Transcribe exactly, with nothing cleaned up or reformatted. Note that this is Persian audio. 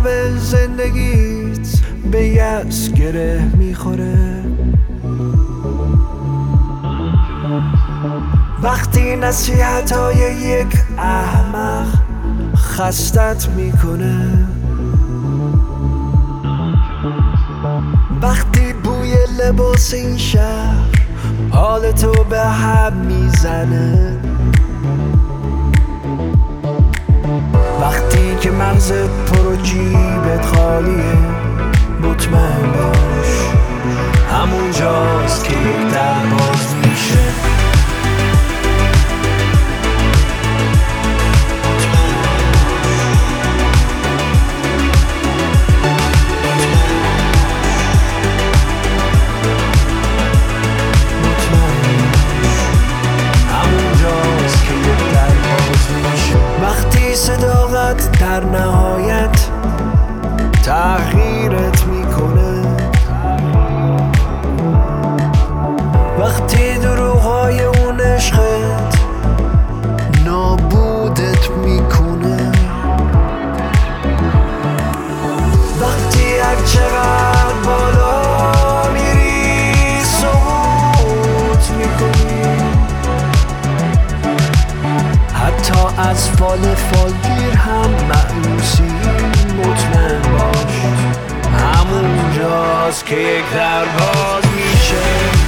آفتاب زندگیت به یأس گره میخوره. وقتی نصیحت‌های یک احمق خستت میکنه. وقتی بوی لباس این شهر حالتو به هم میزنه. وقتی که مغزت پر و جیبت خالیه، مطمئن باش همونجاست که یک در باز میشه. صداقت در نهایت تغییرت میکنه. وقتی دروغ‌های اون عشقت نابودت میکنه. وقتی هر چقدر بالا میری سقوط میکنی. حتی از فال فالگیر هم مأیوسی، مطمئن باش همونجاست که یک در باز میشه.